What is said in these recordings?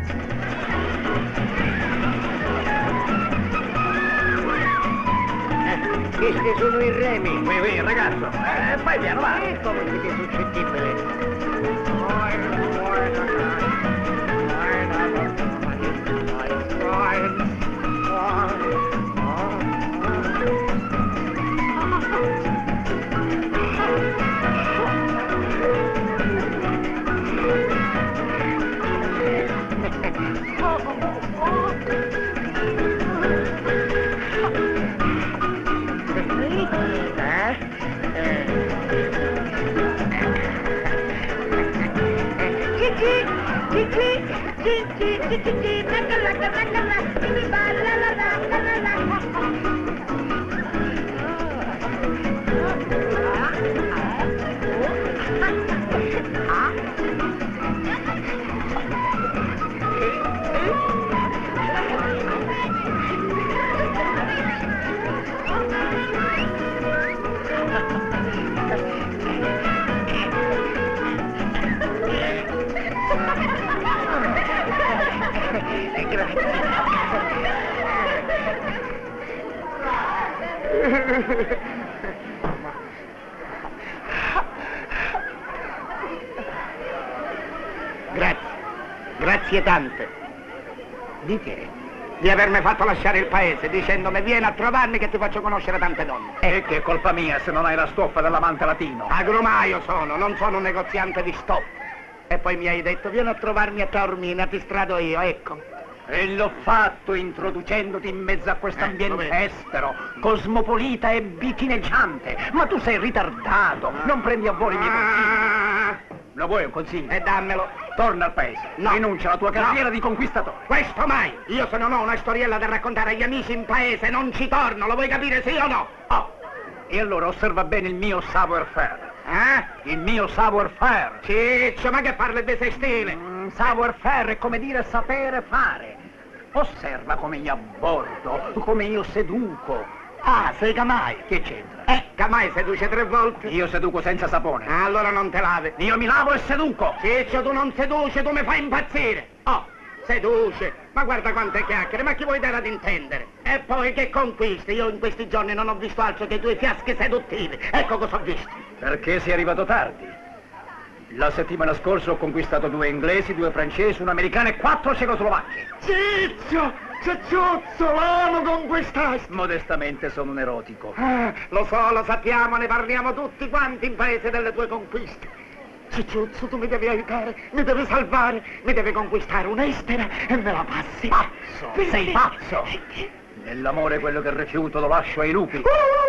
Questi sono i remi. Oui, ragazzo. Fai piano, va. Come siete suscettibili? Grazie tante. Di che? Di avermi fatto lasciare il paese, dicendomi vieni a trovarmi che ti faccio conoscere tante donne. E che è colpa mia se non hai la stoffa dell'amante latino? Agromaio sono, non sono un negoziante di stoffe. E poi mi hai detto vieni a trovarmi a Taormina, ti strado io, ecco. E l'ho fatto introducendoti in mezzo a quest'ambiente estero, cosmopolita e bichineggiante. Ma tu sei ritardato, non prendi a volo i miei consigli. Lo vuoi un consiglio? E dammelo. Torna al paese, no. Rinuncia alla tua carriera di conquistatore. Questo mai! Io se non ho una storiella da raccontare agli amici in paese non ci torno, lo vuoi capire sì o no? Oh, e allora osserva bene il mio savoir-faire. Il mio savoir-faire. Ciccio, ma che parli di sei stile? Savoir-faire è come dire sapere fare. Osserva come io abbordo, come io seduco. Ah, sei Camai. Che c'entra? Camai seduce 3 volte. Io seduco senza sapone. Allora non te lavi. Io mi lavo e seduco. Ciccio, tu non seduci, tu mi fai impazzire. Oh, seduce. Ma guarda quante chiacchiere, ma chi vuoi dare ad intendere? E poi che conquisti? Io in questi giorni non ho visto altro che 2 fiasche seduttive. Ecco cosa ho visto. Perché sei arrivato tardi? La settimana scorsa ho conquistato 2 inglesi, 2 francesi, un americano e 4 cecoslovacchi. Ciccio! Cicciuzzo, l'amo conquistai! Modestamente sono un erotico. Lo so, lo sappiamo, ne parliamo tutti quanti in paese delle tue conquiste. Cicciuzzo, tu mi devi aiutare, mi devi salvare, mi devi conquistare un'estera e me la passi. Pazzo! Sei pazzo! Nell'amore quello che rifiuto lo lascio ai lupi.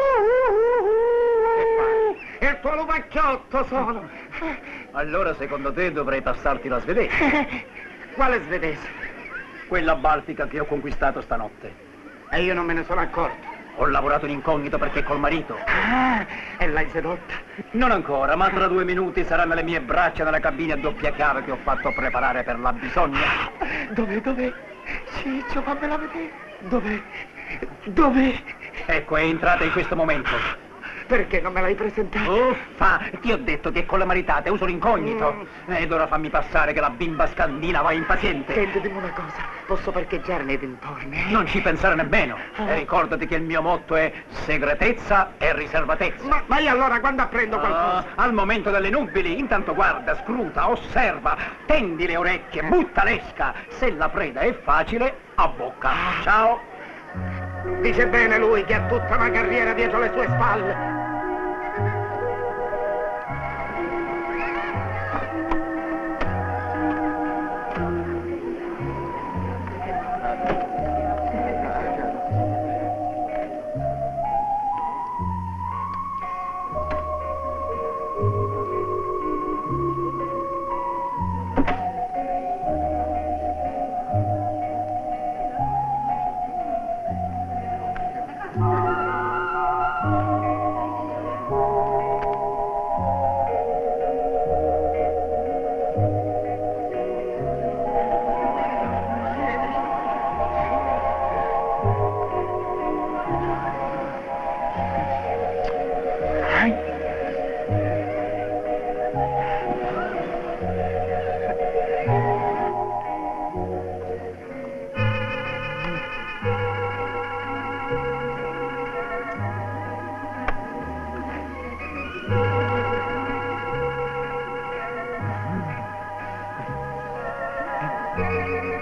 E il tuo lupacchiotto sono. Allora secondo te dovrei passarti la svedese? Quale svedese? Quella baltica che ho conquistato stanotte. E io non me ne sono accorto. Ho lavorato in incognito perché col marito. E l'hai sedotta? Non ancora, ma tra 2 minuti sarà nelle mie braccia nella cabina a doppia chiave che ho fatto preparare per la bisogna. Dov'è? Ciccio, fammela vedere. Dov'è? Ecco, è entrata in questo momento. Perché non me l'hai presentata? Uffa, ti ho detto che con le maritate uso l'incognito. Ed ora fammi passare che la bimba scandina va impaziente. Senti, dimmi una cosa, posso parcheggiare nei dintorni? Non ci pensare nemmeno. E ricordati che il mio motto è segretezza e riservatezza. Ma io allora quando apprendo qualcosa? Al momento delle nubili, intanto guarda, scruta, osserva, tendi le orecchie, butta l'esca. Se la preda è facile, a bocca. Ciao. Dice bene lui che ha tutta una carriera dietro le sue spalle.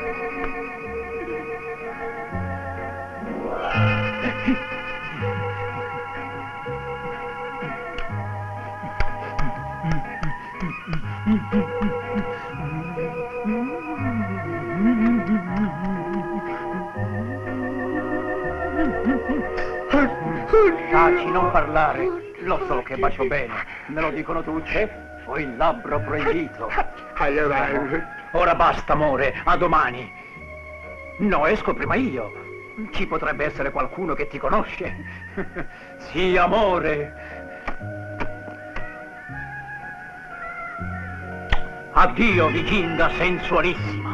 Taci, non parlare. Lo so che bacio bene. Me lo dicono tutti. Ho il labbro proibito. Ora basta, amore. A domani. No, esco prima io. Ci potrebbe essere qualcuno che ti conosce. Sì, amore. Addio, Vichinda sensualissima.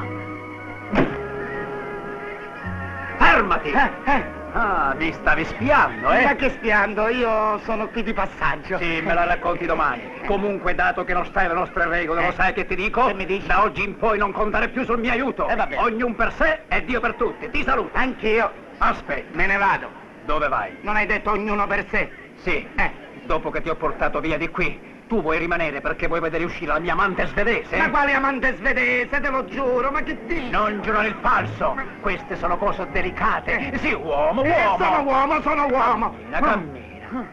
Fermati! Ah, mi stavi spiando, eh? Ma che spiando? Io sono qui di passaggio. Sì, me la racconti domani. Comunque, dato che non stai alle nostre regole, lo sai che ti dico? Che mi dici? Da oggi in poi non contare più sul mio aiuto. Vabbè. Ognuno per sé e Dio per tutti. Ti saluto. Anch'io. Aspetta. Me ne vado. Dove vai? Non hai detto ognuno per sé? Sì. Dopo che ti ho portato via di qui, tu vuoi rimanere perché vuoi vedere uscire la mia amante svedese? Ma quale amante svedese, te lo giuro, ma che dici? Non giurare il falso. Queste sono cose delicate. Sì, uomo, uomo. Sono uomo, sono uomo. Cammina, cammina.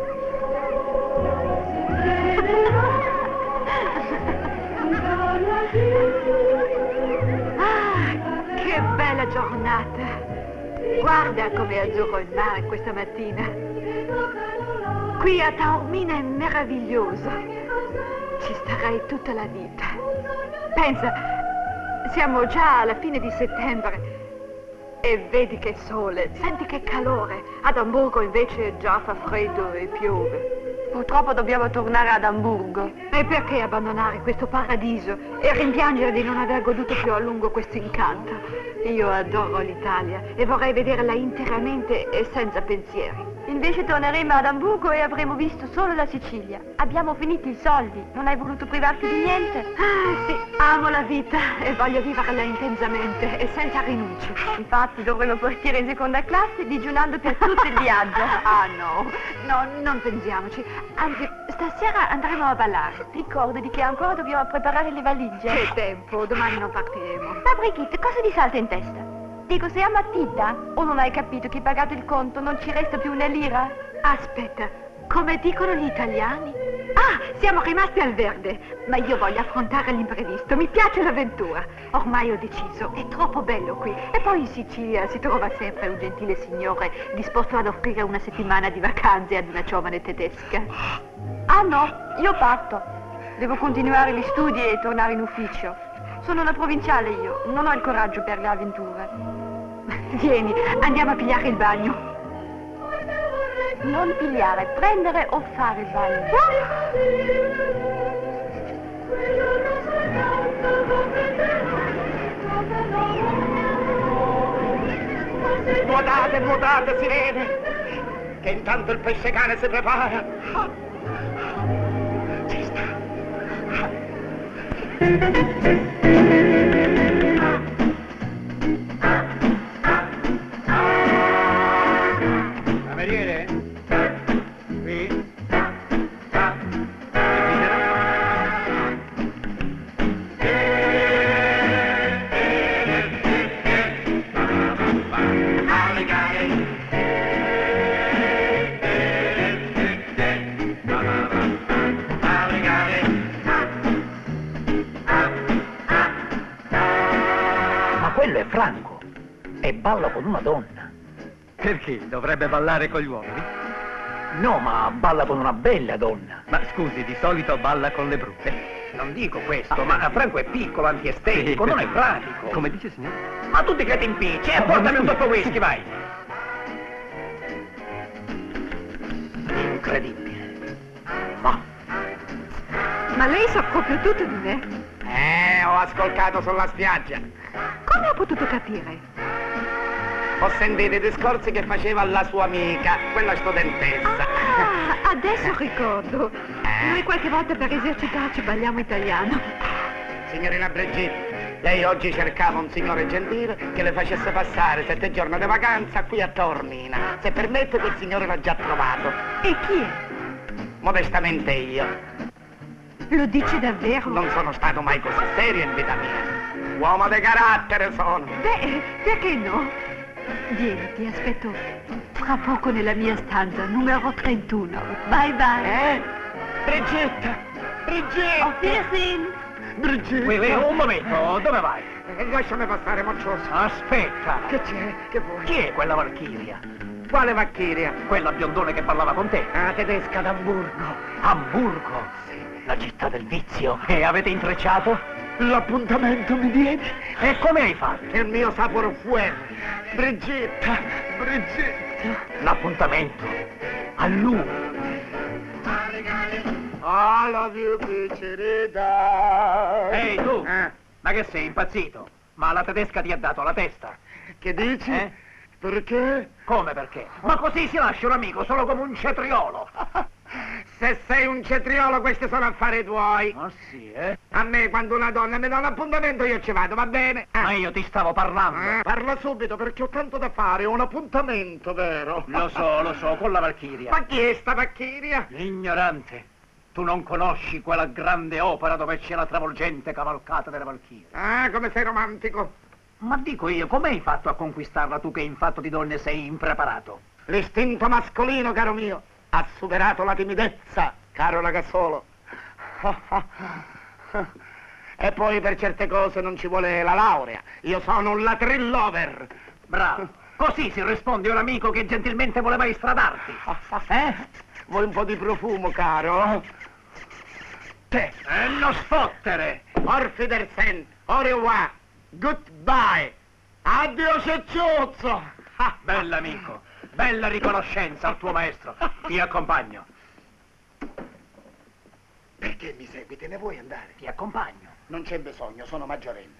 Che bella giornata! Guarda come è azzurro il mare questa mattina. Qui a Taormina è meraviglioso. Ci starei tutta la vita. Pensa, siamo già alla fine di settembre e vedi che sole, senti che calore. Ad Amburgo invece già fa freddo e piove. Purtroppo dobbiamo tornare ad Amburgo. E perché abbandonare questo paradiso e rimpiangere di non aver goduto più a lungo questo incanto? Io adoro l'Italia e vorrei vederla interamente e senza pensieri. Invece torneremo ad Amburgo e avremo visto solo la Sicilia. Abbiamo finito i soldi. Non hai voluto privarti di niente? Ah, sì, amo la vita e voglio viverla intensamente e senza rinunce. Infatti dovremo partire in seconda classe digiunando per tutto il viaggio. Ah, no, non pensiamoci. Anzi, stasera andremo a ballare. Ricordati che ancora dobbiamo preparare le valigie. Che tempo, domani non partiremo. Ma Brigitte, cosa ti salta in testa? Dico, sei ammattita? O non hai capito che pagato il conto non ci resta più una lira? Aspetta, come dicono gli italiani? Ah, siamo rimasti al verde, ma io voglio affrontare l'imprevisto, mi piace l'avventura. Ormai ho deciso, è troppo bello qui. E poi in Sicilia si trova sempre un gentile signore disposto ad offrire una settimana di vacanze ad una giovane tedesca. Ah no, io parto. Devo continuare gli studi e tornare in ufficio. Sono una provinciale io, non ho il coraggio per le avventure. Vieni, andiamo a pigliare il bagno. Non pigliare, prendere o fare il bagno. Nuotate, nuotate, sirene! Che intanto il pesce cane si prepara. Ci sta. Cameriere? Qui? Ma quello è Franco e balla con una donna. Perché? Dovrebbe ballare con gli uomini? No, ma balla con una bella donna. Ma scusi, di solito balla con le brutte? Non dico questo, ma Franco è piccolo, antiestetico, non è pratico. Come dice, signore? Ma tu ti credi impicci, e portami un doppio whisky, vai! Incredibile. Ma lei sa proprio tutto di me? Ho ascoltato sulla spiaggia. Come ha potuto capire? Ho sentito i discorsi che faceva la sua amica, quella studentessa. Ah, adesso ricordo. Noi qualche volta per esercitarci balliamo italiano. Signorina Brigitte, lei oggi cercava un signore gentile che le facesse passare 7 giorni di vacanza qui a Taormina. Se permette, quel signore l'ha già trovato. E chi è? Modestamente io. Lo dici davvero? Non sono stato mai così serio in vita mia. Uomo di carattere sono. Beh, perché no? Vieni, ti aspetto fra poco nella mia stanza, numero 31. Bye bye. Brigitta! Brigitta! Auf Wiedersehen. Brigitta! Un momento, dove vai? Lasciami passare, moccioso. Aspetta. Che c'è? Che vuoi? Chi è quella Valchiria? Quale Valchiria? Quella biondone che parlava con te. Ah, tedesca d'Amburgo. Hamburgo? La città del vizio. E avete intrecciato? L'appuntamento mi viene. E come hai fatto? Il mio saporufuer. Brigitta! Brigitta! L'appuntamento a lui. I love you, Picerita. Ehi tu! Eh, Ma che sei impazzito? Ma la tedesca ti ha dato la testa? che dici? Eh? Perché? Come perché? Ma così si lascia un amico solo come un cetriolo. Se sei un cetriolo, questi sono affari tuoi. Ma sì, eh? A me, quando una donna mi dà un appuntamento, io ci vado, va bene? Ma io ti stavo parlando. Parla subito, perché ho tanto da fare, ho un appuntamento, vero? Lo so, con la Valchiria. Ma chi è sta Valchiria? Ignorante. Tu non conosci quella grande opera dove c'è la travolgente cavalcata delle Valchirie. Ah, come sei romantico. Ma dico io, come hai fatto a conquistarla tu che in fatto di donne sei impreparato? L'istinto mascolino, caro mio, ha superato la timidezza, caro ragazzolo. E poi per certe cose non ci vuole la laurea. Io sono un latrill-lover. Bravo. Così si risponde a un amico che gentilmente voleva istradarti. Vuoi un po' di profumo, caro? Te, e non sfottere! Auf Wiedersehen, au revoir, goodbye, addio cecciuzzo. Bell'amico, bella riconoscenza al tuo maestro. Ti accompagno. Perché mi segui? Te ne vuoi andare? Ti accompagno. Non c'è bisogno, sono maggiorenne.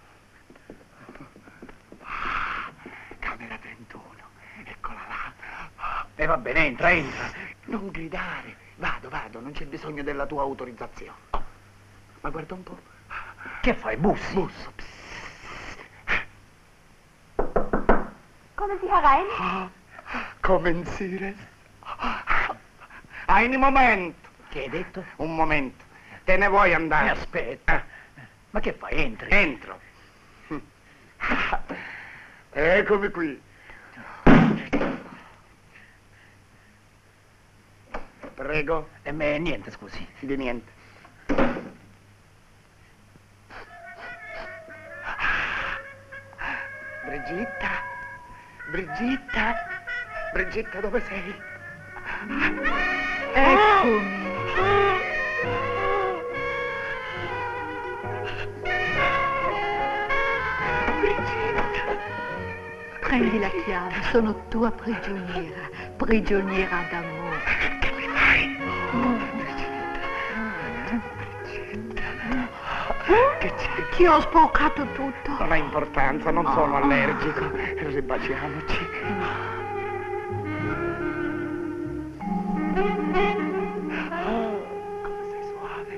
Camera 31, eccola là. E va bene, entra. Non gridare. Vado, non c'è bisogno della tua autorizzazione. Ma guarda un po'. Che fai, bussi? Busso. Kommen Sie herein? Kommen Sie rein. Ein momento. Che hai detto? Un momento. Te ne vuoi andare? Aspetta. Ma che fai, entri? Entro. Eccomi qui. Prego. E me niente, scusi. Di niente. Brigitta? Brigitta? Brigitta, dove sei? Eccomi. Prendi la chiave, sono tua prigioniera d'amore. Che mi fai? Che c'è? Ti ho sporcato tutto. Non ha importanza, non sono allergico. Ribaciamoci. Come sei suave.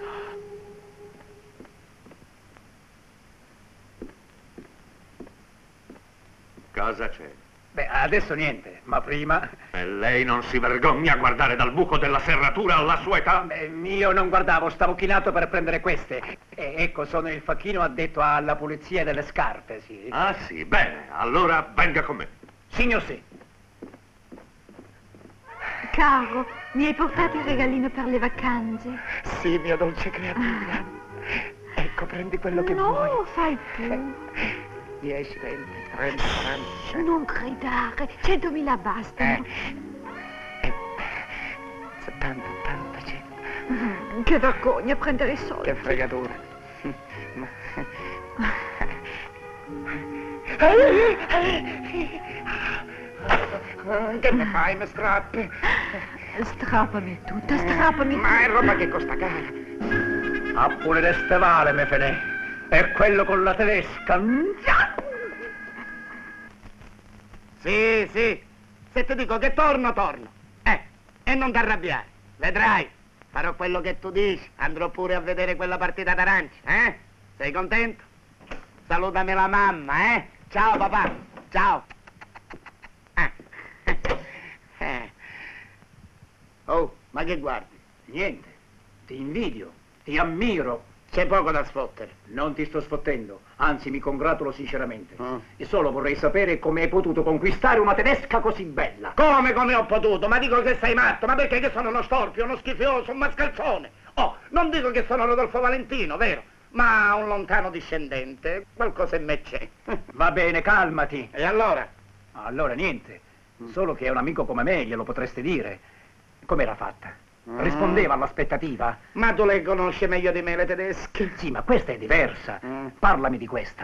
Cosa c'è? Beh, adesso niente, ma prima... E lei non si vergogna a guardare dal buco della serratura alla sua età? Beh, io non guardavo, stavo chinato per prendere queste. E ecco, sono il facchino addetto alla pulizia delle scarpe, sì. Ah sì, bene, allora venga con me. Signor sì. Caro, mi hai portato il regalino per le vacanze? Sì, mia dolce creatura. Ecco, prendi quello che vuoi. No, fai tu. 10, 20, 30, 40. Non gridare, 100.000 bastano. 70, 80, 100. Che vergogna prendere i soldi. Che fregatura. Che ne fai, mi strappi? Strappami tutta, strappami Ma è tutta. roba che costa cara. A pulire ste vale, me fene. E quello con la tedesca. Sì, sì. Se ti dico che torno, torno. E non ti arrabbiare. Vedrai. Farò quello che tu dici. Andrò pure a vedere quella partita d'arancia, eh? Sei contento? Salutami la mamma, eh? Ciao, papà. Ciao. Oh, ma che guardi? Niente. Ti invidio, ti ammiro. C'è poco da sfottere. Non ti sto sfottendo, anzi mi congratulo sinceramente. E solo vorrei sapere come hai potuto conquistare una tedesca così bella. Come ho potuto? Ma dico che sei matto, ma perché che sono uno storpio, uno schifioso, un mascalzone? Oh, non dico che sono Rodolfo Valentino, vero? Ma un lontano discendente, qualcosa in me c'è. Va bene, calmati. E allora? Allora niente, solo che è un amico come me, glielo potreste dire. Com'era fatta? Rispondeva all'aspettativa? Ma tu le conosci meglio di me le tedesche? Sì, ma questa è diversa. Parlami di questa.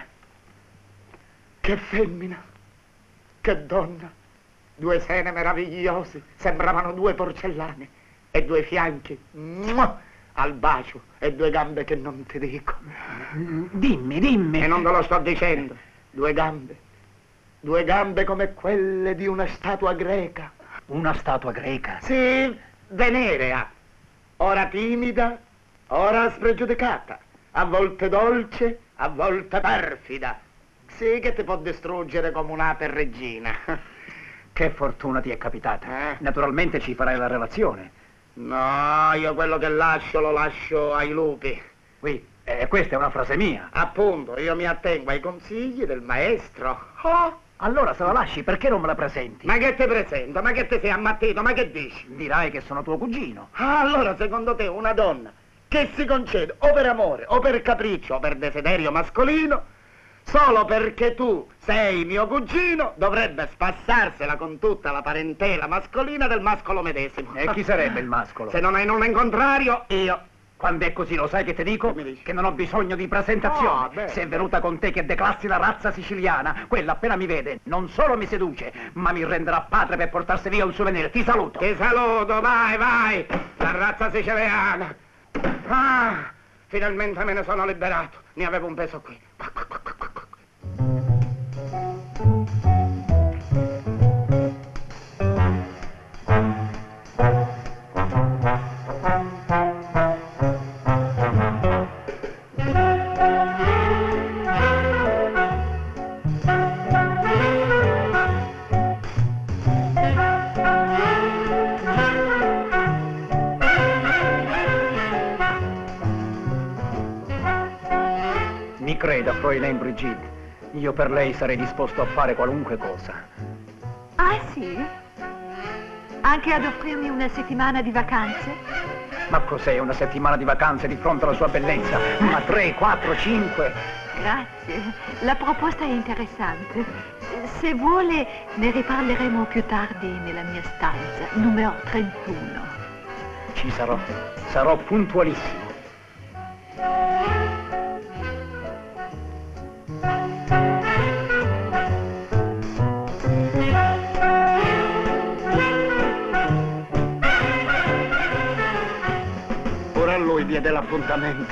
Che femmina, che donna. 2 sene meravigliosi, sembravano 2 porcellane. E 2 fianchi, al bacio, e 2 gambe che non ti dico. Dimmi. E non te lo sto dicendo. 2 gambe come quelle di una statua greca. Una statua greca? Sì, venerea. Ora timida, ora spregiudicata. A volte dolce, a volte perfida. Sì, che ti può distruggere come un'ape regina. Che fortuna ti è capitata. Naturalmente ci farai la relazione. No, io quello che lascio lo lascio ai lupi. Qui, questa è una frase mia. Appunto, io mi attengo ai consigli del maestro. Allora se la lasci, perché non me la presenti? Ma che ti presento? Ma che ti sei ammattito? Ma che dici? Dirai che sono tuo cugino. Allora, secondo te, una donna che si concede o per amore, o per capriccio, o per desiderio mascolino, solo perché tu sei mio cugino, dovrebbe spassarsela con tutta la parentela mascolina del mascolo medesimo. E chi sarebbe il mascolo? Se non hai nulla in contrario, io. Quando è così, lo sai che ti dico? Che mi dici? Che non ho bisogno di presentazione. Se è venuta con te che declassi la razza siciliana, quella appena mi vede non solo mi seduce, ma mi renderà padre per portarsi via un souvenir. Ti saluto. Ti saluto, vai. La razza siciliana. Finalmente me ne sono liberato. Ne avevo un peso qui. Mi creda, Fräulein Brigitte, io per lei sarei disposto a fare qualunque cosa. Ah, sì? Anche ad offrirmi una settimana di vacanze? Ma cos'è una settimana di vacanze di fronte alla sua bellezza? Ma 3, 4, 5... Grazie, la proposta è interessante. Se vuole ne riparleremo più tardi nella mia stanza, numero 31. Ci sarò puntualissimo. Ora lui diede l'appuntamento.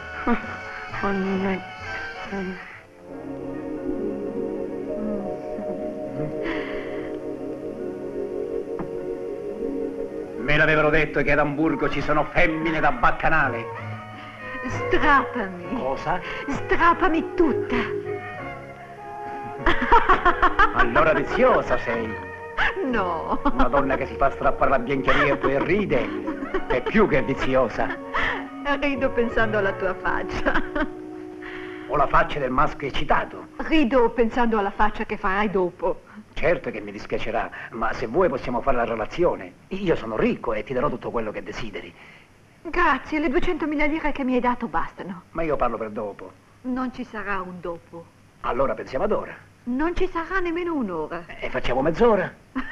Me l'avevano detto che ad Amburgo ci sono femmine da baccanale. Strappami. Cosa? Strappami tutta. Allora viziosa sei. No. Una donna che si fa strappare la biancheria e poi ride è più che viziosa. Rido pensando alla tua faccia. O la faccia del maschio eccitato. Rido pensando alla faccia che farai dopo. Certo che mi dispiacerà, ma se vuoi possiamo fare la relazione. Io sono ricco e ti darò tutto quello che desideri. Grazie, le 200.000 lire che mi hai dato bastano. Ma io parlo per dopo. Non ci sarà un dopo. Allora pensiamo ad ora. Non ci sarà nemmeno un'ora. E facciamo mezz'ora.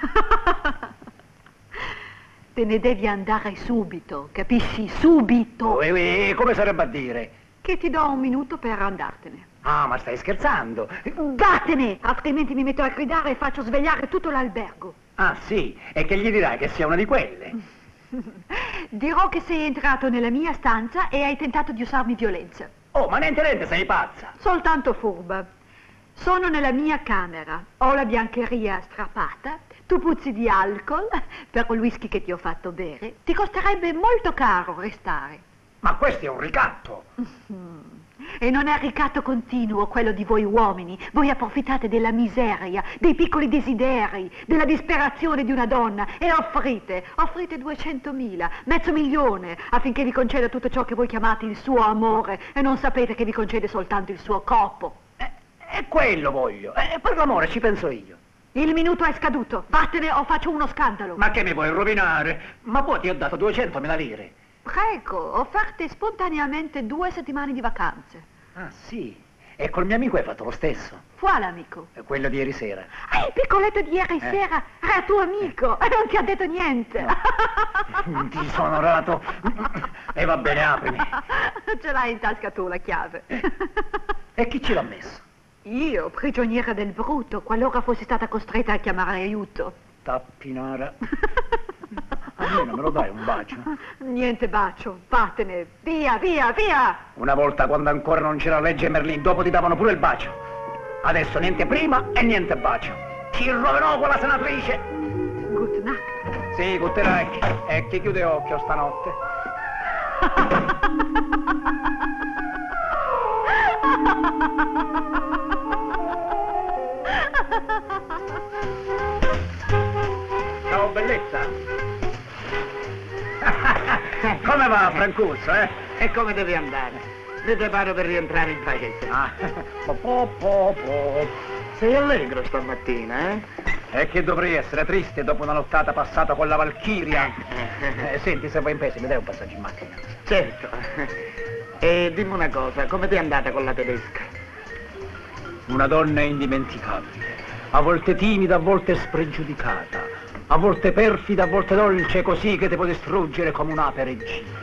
Te ne devi andare subito, capisci? Subito! E come sarebbe a dire? Che ti do un minuto per andartene. Ah, ma stai scherzando? Vattene, altrimenti mi metto a gridare e faccio svegliare tutto l'albergo. Ah, sì? E che gli dirai che sia una di quelle? Dirò che sei entrato nella mia stanza e hai tentato di usarmi violenza. Oh, ma niente, sei pazza! Soltanto furba. Sono nella mia camera, ho la biancheria strappata, tu puzzi di alcol per il whisky che ti ho fatto bere. Ti costerebbe molto caro restare. Ma questo è un ricatto! E non è ricatto continuo quello di voi uomini. Voi approfittate della miseria, dei piccoli desideri, della disperazione di una donna e offrite 200.000, $500.000, affinché vi conceda tutto ciò che voi chiamate il suo amore e non sapete che vi concede soltanto il suo corpo. E quello voglio. Per l'amore ci penso io. Il minuto è scaduto. Vattene o faccio uno scandalo. Ma che mi vuoi rovinare? Ma poi ti ho dato 200.000 lire. Prego, offerte spontaneamente 2 settimane di vacanze. Ah, sì. E col mio amico hai fatto lo stesso. Quale amico? Quello di ieri sera. Ah, il piccoletto di ieri sera era tuo amico e non ti ha detto niente. No. Disonorato. E va bene, aprimi. Ce l'hai in tasca tu la chiave. E chi ce l'ha messo? Io, prigioniera del brutto, qualora fossi stata costretta a chiamare aiuto. Tappinara. Almeno me lo dai un bacio? Niente bacio, vattene, via, via, via! Una volta, quando ancora non c'era la legge Merlin, dopo ti davano pure il bacio. Adesso niente prima e niente bacio. Ti roverò con la senatrice! Good night. Sì, good night. E chi chiude occhio stanotte? Ciao, bellezza! Come va, Francuzzo, eh? E come deve andare? Mi preparo per rientrare in paese. Ah. Sei allegro stamattina, eh? E che dovrei essere triste dopo una nottata passata con la Valchiria. Senti, se vai in paese mi dai un passaggio in macchina? Certo. E dimmi una cosa, come ti è andata con la tedesca? Una donna indimenticabile, a volte timida, a volte spregiudicata, a volte perfida, a volte dolce, così che ti può distruggere come un'ape regina.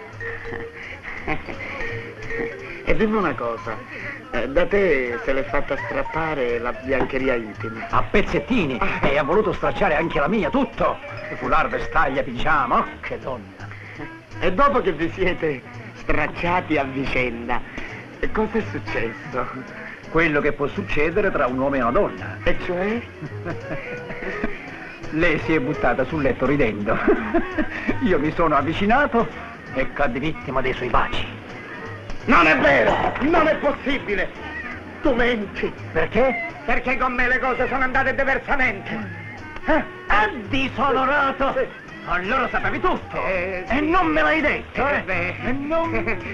E dimmi una cosa, da te se l'è fatta strappare la biancheria intima? A pezzettini, e ha voluto stracciare anche la mia, tutto. Foulard, vestaglia, pigiama, oh, che donna. E dopo che vi siete stracciati a vicenda, cosa è successo? Quello che può succedere tra un uomo e una donna. E cioè? Lei si è buttata sul letto ridendo. Io mi sono avvicinato e cadde vittima dei suoi baci. Non è vero! Non è possibile! Tu menti! Perché? Perché con me le cose sono andate diversamente! Disonorato! Sì. Allora sapevi tutto! Sì. E non me l'hai detto, eh? Beh. E non...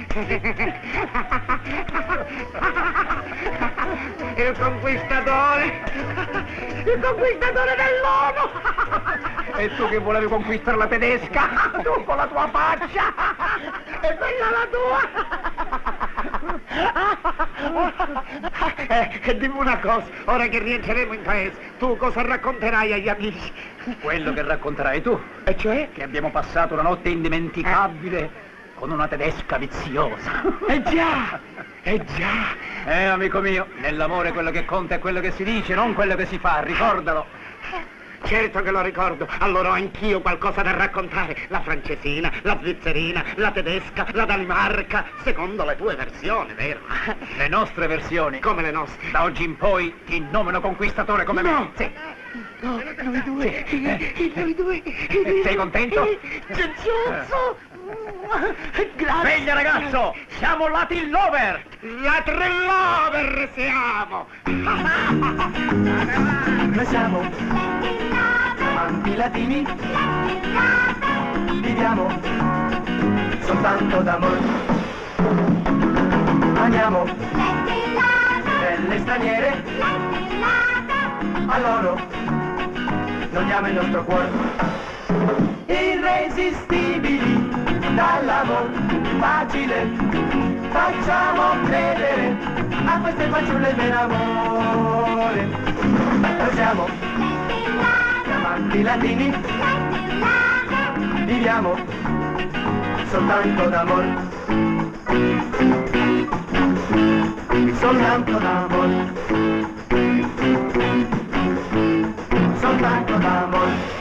Il conquistatore! Il conquistatore dell'ONU! E tu che volevi conquistare la tedesca? Tu con la tua faccia! E quella la tua! E dimmi una cosa, ora che rientreremo in paese, tu cosa racconterai agli amici? Quello che racconterai tu. E cioè? Che abbiamo passato una notte indimenticabile con una tedesca viziosa. Già! Già! Amico mio, nell'amore quello che conta è quello che si dice, non quello che si fa, ricordalo. Certo che lo ricordo, allora ho anch'io qualcosa da raccontare. La francesina, la svizzerina, la tedesca, la Danimarca, secondo le tue versioni, vero? Le nostre versioni. Come le nostre? Da oggi in poi ti nomino conquistatore come me. Sì. No, noi due, noi due. Sei contento? Genzuzzo! Grazie! Sveglia ragazzo, siamo Latin Lover! Latin Lover siamo! Noi siamo amanti latini, viviamo soltanto d'amore, amiamo delle straniere, a loro donniamo il nostro cuore, irresistibili dall'amor facile, facciamo credere a queste fanciulle il vero amore. Noi siamo amanti latini, viviamo soltanto d'amore, soltanto d'amore, soltanto d'amore.